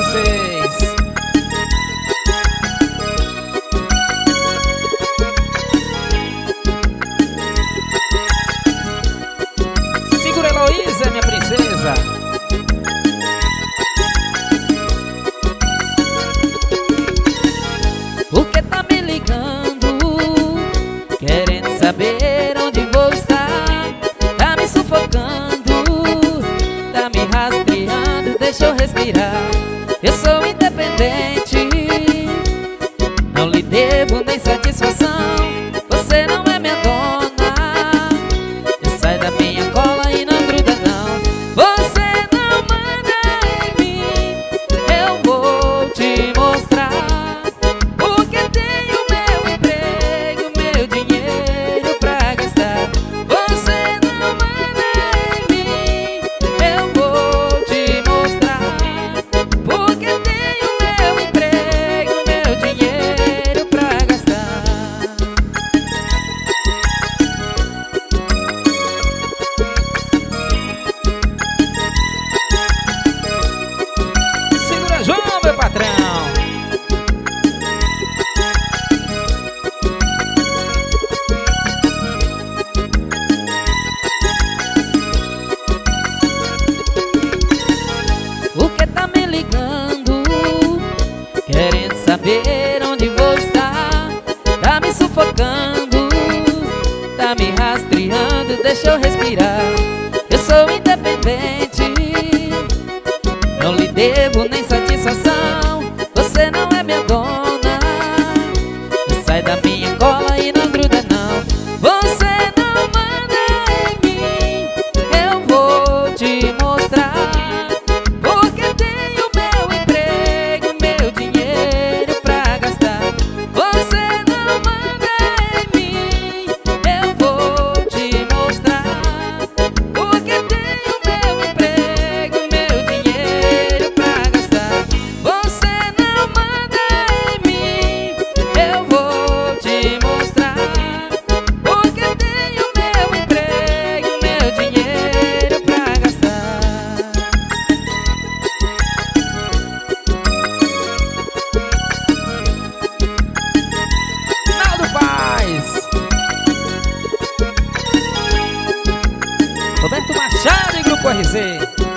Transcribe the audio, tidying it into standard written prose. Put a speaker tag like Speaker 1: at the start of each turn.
Speaker 1: vocês. Segura, Heloísa, minha princesa.
Speaker 2: Por que tá me ligando, querendo saber onde vou estar? Tá me sufocando, tá me rastreando, deixa eu respirar. Eu sou independente, não lhe devo nem satisfação. Você não é minha dona, sai da minha cola e não gruda não. Você não manda em mim, eu vou te mostrar. Porque tenho meu emprego, meu dinheiro pra gastar. Você não manda em mim, eu vou te mostrar. Porque tenho meu emprego, meu dinheiro pra gastar.
Speaker 1: Segura, João, meu patrão.
Speaker 2: Por que tá me ligando, querendo saber onde vou estar? Tá me sufocando, tá me rastreando, deixa eu respirar. Eu sou independente, não lhe devo nem satisfação. Você não é minha dona, sai da minha cola e não gruda não. Você não manda em mim, eu vou te mostrar. Porque tenho meu emprego, meu dinheiro pra gastar. Você não manda em mim, eu vou te mostrar. Porque tenho meu emprego, meu dinheiro pra gastar. Você não manda em mim, eu vou te mostrar. Porque tenho meu emprego, meu dinheiro pra gastar.
Speaker 1: Naldo Paz. Roberto Machado e Grupo RZ.